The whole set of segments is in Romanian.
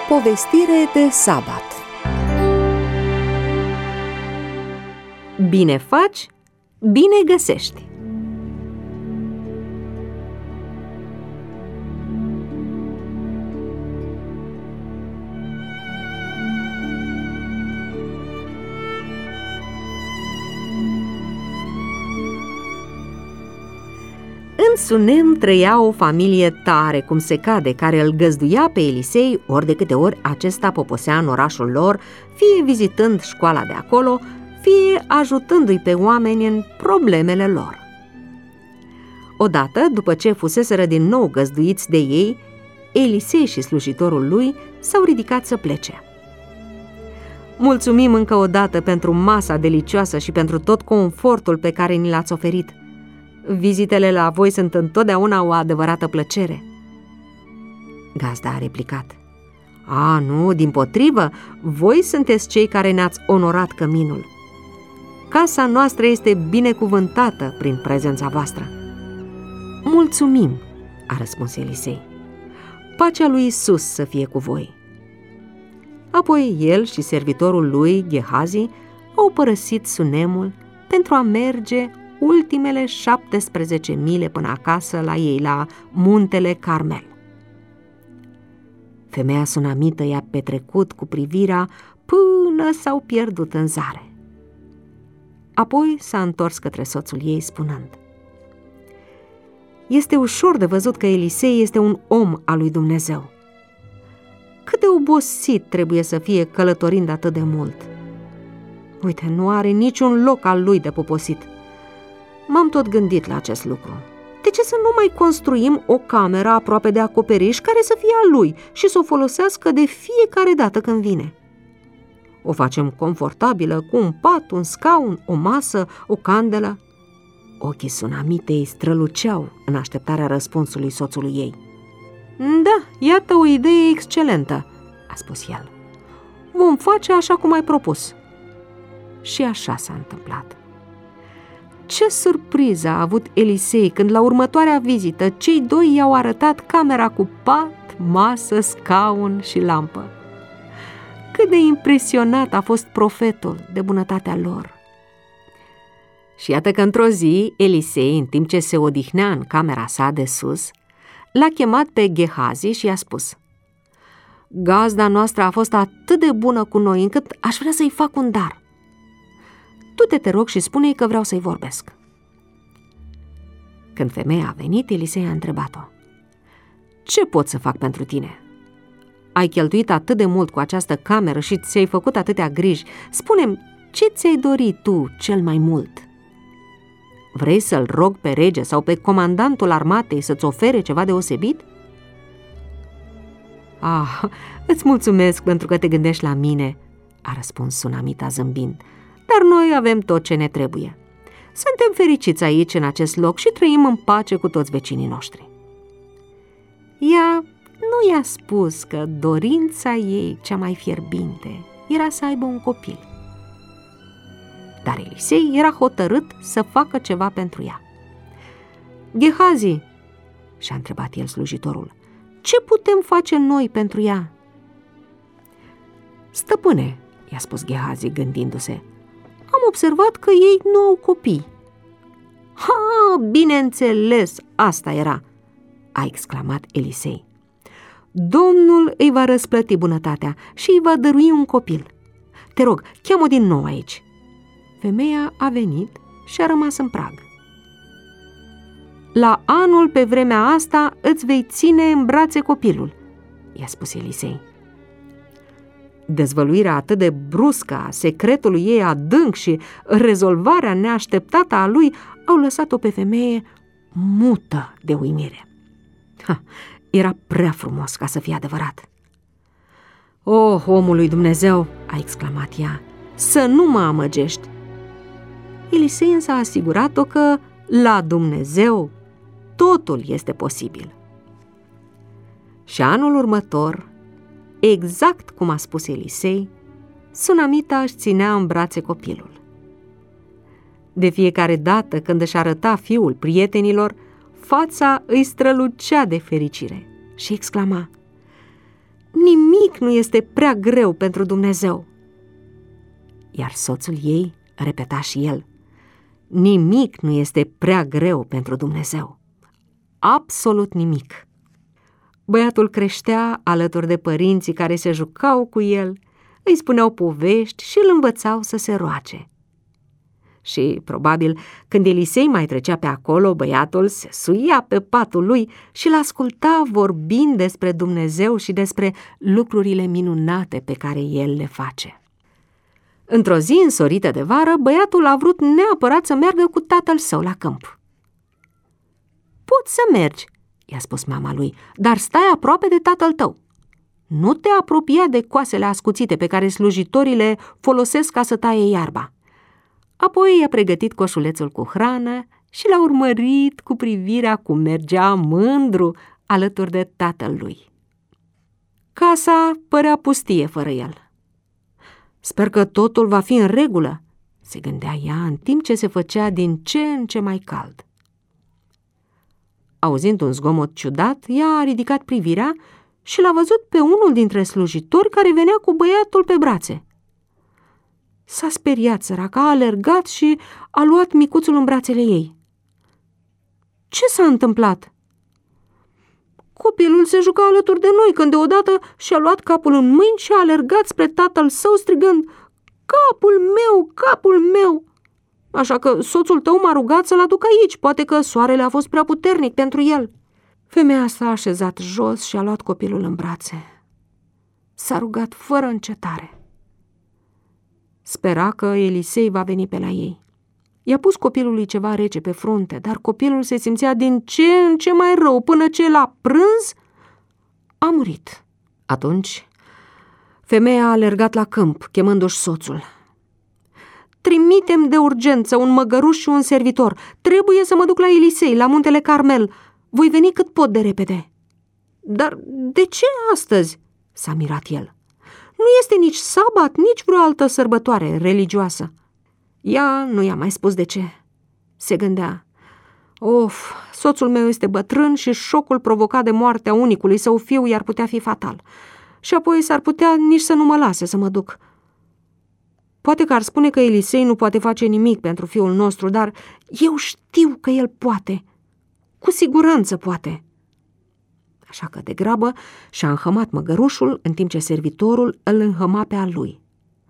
Povestire de sabat. Bine faci, bine găsești. În Sunem trăia o familie tare cum se cade, care îl găzduia pe Elisei ori de câte ori acesta poposea în orașul lor, fie vizitând școala de acolo, fie ajutându-i pe oameni în problemele lor. Odată, după ce fuseseră din nou găzduiți de ei, Elisei și slujitorul lui s-au ridicat să plece. Mulțumim încă o dată pentru masa delicioasă și pentru tot confortul pe care ni l-ați oferit. Vizitele la voi sunt întotdeauna o adevărată plăcere. Gazda a replicat: nu, dimpotrivă, voi sunteți cei care ne-ați onorat căminul. Casa noastră este binecuvântată prin prezența voastră. Mulțumim, a răspuns Elisei. Pacea lui Isus să fie cu voi. Apoi el și servitorul lui, Gehazi, au părăsit Sunemul pentru a merge ultimele 17 mile până acasă la ei, la muntele Carmel. Femeia sunamită i-a petrecut cu privirea până s-au pierdut în zare. Apoi s-a întors către soțul ei spunând: este ușor de văzut că Elisei este un om al lui Dumnezeu. Cât de obosit trebuie să fie călătorind atât de mult. Uite, nu are niciun loc al lui de poposit. M-am tot gândit la acest lucru. De ce să nu mai construim o cameră aproape de acoperiș care să fie a lui și să o folosească de fiecare dată când vine? O facem confortabilă, cu un pat, un scaun, o masă, o candelă. Ochii sunamitei străluceau în așteptarea răspunsului soțului ei. Da, iată o idee excelentă, a spus el. Vom face așa cum ai propus. Și așa s-a întâmplat. Ce surpriză a avut Elisei când la următoarea vizită cei doi i-au arătat camera cu pat, masă, scaun și lampă. Cât de impresionat a fost profetul de bunătatea lor. Și iată că într-o zi, Elisei, în timp ce se odihnea în camera sa de sus, l-a chemat pe Gehazi și i-a spus: gazda noastră a fost atât de bună cu noi încât aș vrea să-i fac un dar. Du-te, te rog, și spune-i că vreau să-i vorbesc. Când femeia a venit, Elisei a întrebat-o: ce pot să fac pentru tine? Ai cheltuit atât de mult cu această cameră și ți-ai făcut atâtea griji. Spune-mi, ce ți-ai dorit tu cel mai mult? Vrei să-l rog pe rege sau pe comandantul armatei să-ți ofere ceva deosebit? Îți mulțumesc pentru că te gândești la mine, a răspuns sunamita zâmbind, dar noi avem tot ce ne trebuie. Suntem fericiți aici, în acest loc, și trăim în pace cu toți vecinii noștri. Ea nu i-a spus că dorința ei cea mai fierbinte era să aibă un copil. Dar Elisei era hotărât să facă ceva pentru ea. Gehazi, și-a întrebat el slujitorul, ce putem face noi pentru ea? Stăpâne, i-a spus Gehazi gândindu-se, am observat că ei nu au copii. Bineînțeles, asta era, a exclamat Elisei. Domnul îi va răsplăti bunătatea și îi va dărui un copil. Te rog, cheamă-o din nou aici. Femeia a venit și a rămas în prag. La anul pe vremea asta îți vei ține în brațe copilul, i-a spus Elisei. Dezvăluirea atât de bruscă a secretului ei adânc și rezolvarea neașteptată a lui au lăsat-o pe femeie mută de uimire. Era prea frumos ca să fie adevărat. Omul lui Dumnezeu, a exclamat ea, să nu mă amăgești. Elisei însă a asigurat-o că la Dumnezeu totul este posibil. Și anul următor, exact cum a spus Elisei, sunamita își ținea în brațe copilul. De fiecare dată când își arăta fiul prietenilor, fața îi strălucea de fericire și exclama: Nimic nu este prea greu pentru Dumnezeu. Iar soțul ei repeta și el: nimic nu este prea greu pentru Dumnezeu. Absolut nimic. Băiatul creștea alături de părinții care se jucau cu el, îi spuneau povești și îl învățau să se roage. Și, probabil, când Elisei mai trecea pe acolo, băiatul se suia pe patul lui și îl asculta vorbind despre Dumnezeu și despre lucrurile minunate pe care el le face. Într-o zi însorită de vară, băiatul a vrut neapărat să meargă cu tatăl său la câmp. Poți să mergi, i-a spus mama lui, dar stai aproape de tatăl tău. Nu te apropia de coasele ascuțite pe care slujitorii le folosesc ca să taie iarba. Apoi i-a pregătit coșulețul cu hrană și l-a urmărit cu privirea cum mergea mândru alături de tatăl lui. Casa părea pustie fără el. Sper că totul va fi în regulă, se gândea ea în timp ce se făcea din ce în ce mai cald. Auzind un zgomot ciudat, ea a ridicat privirea și l-a văzut pe unul dintre slujitori care venea cu băiatul pe brațe. S-a speriat săraca, a alergat și a luat micuțul în brațele ei. Ce s-a întâmplat? Copilul se juca alături de noi când deodată și-a luat capul în mâini și a alergat spre tatăl său strigând: capul meu, capul meu! Așa că soțul tău m-a rugat să-l aduc aici, poate că soarele a fost prea puternic pentru el. Femeia s-a așezat jos și a luat copilul în brațe. S-a rugat fără încetare. Spera că Elisei va veni pe la ei. I-a pus copilului ceva rece pe frunte, dar copilul se simțea din ce în ce mai rău, până ce l-a prânz, a murit. Atunci, femeia a alergat la câmp, chemându-și soțul. Trimite-mi de urgență un măgăruș și un servitor. Trebuie să mă duc la Elisei, la muntele Carmel. Voi veni cât pot de repede. Dar de ce astăzi? S-a mirat el. Nu este nici sabat, nici vreo altă sărbătoare religioasă. Ea nu i-a mai spus de ce. Se gândea: of, soțul meu este bătrân și șocul provocat de moartea unicului său fiu i-ar putea fi fatal. Și apoi s-ar putea nici să nu mă lase să mă duc. Poate că ar spune că Elisei nu poate face nimic pentru fiul nostru, dar eu știu că el poate. Cu siguranță poate. Așa că degrabă și-a înhămat măgărușul în timp ce servitorul îl înhăma pe al lui.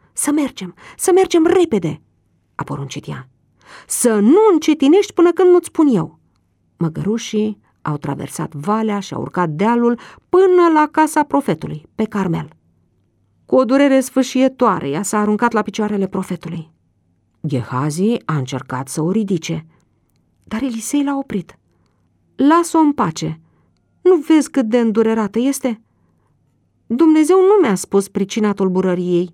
Să mergem repede, a poruncit ea. Să nu încetinești până când nu-ți spun eu. Măgărușii au traversat valea și au urcat dealul până la casa profetului, pe Carmel. Cu o durere sfâșietoare, ea s-a aruncat la picioarele profetului. Gehazi a încercat să o ridice, dar Elisei l-a oprit. Lasă-o în pace. Nu vezi cât de îndurerată este? Dumnezeu nu mi-a spus pricina tulburării ei.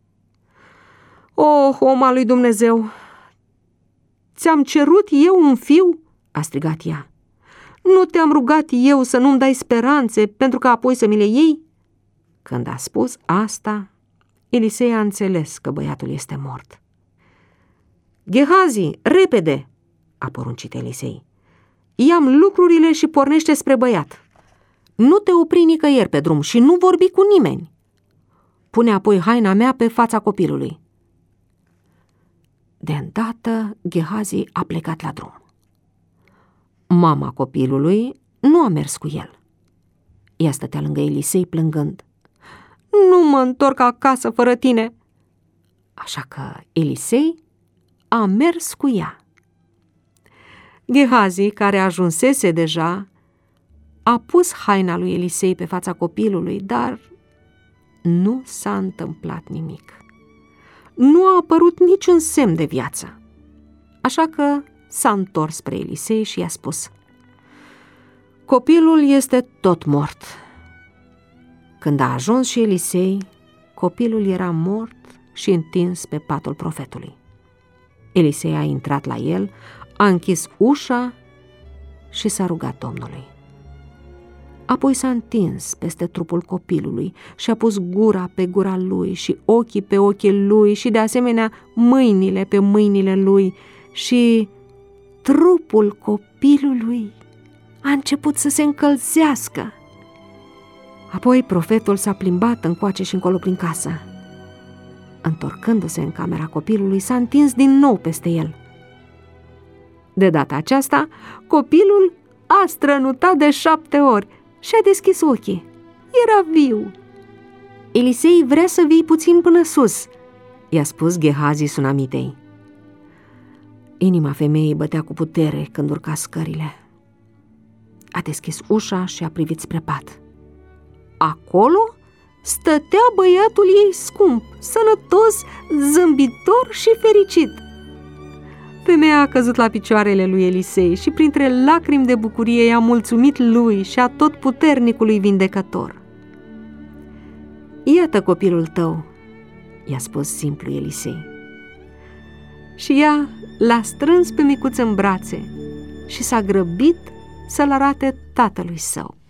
Oh, om al lui Dumnezeu! Ți-am cerut eu un fiu? A strigat ea. Nu te-am rugat eu să nu-mi dai speranțe pentru că apoi să mi le iei? Când a spus asta, Elisei a înțeles că băiatul este mort. Gehazi, repede, a poruncit Elisei. Ia-mi lucrurile și pornește spre băiat. Nu te opri nicăieri pe drum și nu vorbi cu nimeni. Pune apoi haina mea pe fața copilului. De îndată, Gehazi a plecat la drum. Mama copilului nu a mers cu el. Ea stătea lângă Elisei plângând. Nu mă întorc acasă fără tine. Așa că Elisei a mers cu ea. Gehazi, care ajunsese deja, a pus haina lui Elisei pe fața copilului, dar nu s-a întâmplat nimic. Nu a apărut niciun semn de viață. Așa că s-a întors spre Elisei și i-a spus: copilul este tot mort. Când a ajuns și Elisei, copilul era mort și întins pe patul profetului. Elisei a intrat la el, a închis ușa și s-a rugat Domnului. Apoi s-a întins peste trupul copilului și a pus gura pe gura lui și ochii pe ochii lui și de asemenea mâinile pe mâinile lui și trupul copilului a început să se încălzească. Apoi profetul s-a plimbat încoace și încolo prin casă. Întorcându-se în camera copilului, s-a întins din nou peste el. De data aceasta, copilul a strănutat de 7 ori și a deschis ochii. Era viu. Elisei vrea să vii puțin până sus, i-a spus Gehazi Sunamitei. Inima femeii bătea cu putere când urca scările. A deschis ușa și a privit spre pat. Acolo stătea băiatul ei scump, sănătos, zâmbitor și fericit. Femeia a căzut la picioarele lui Elisei și printre lacrimi de bucurie i-a mulțumit lui și a Totputernicului Vindecător. Iată copilul tău, i-a spus simplu Elisei. Și ea l-a strâns pe micuț în brațe și s-a grăbit să-l arate tatălui său.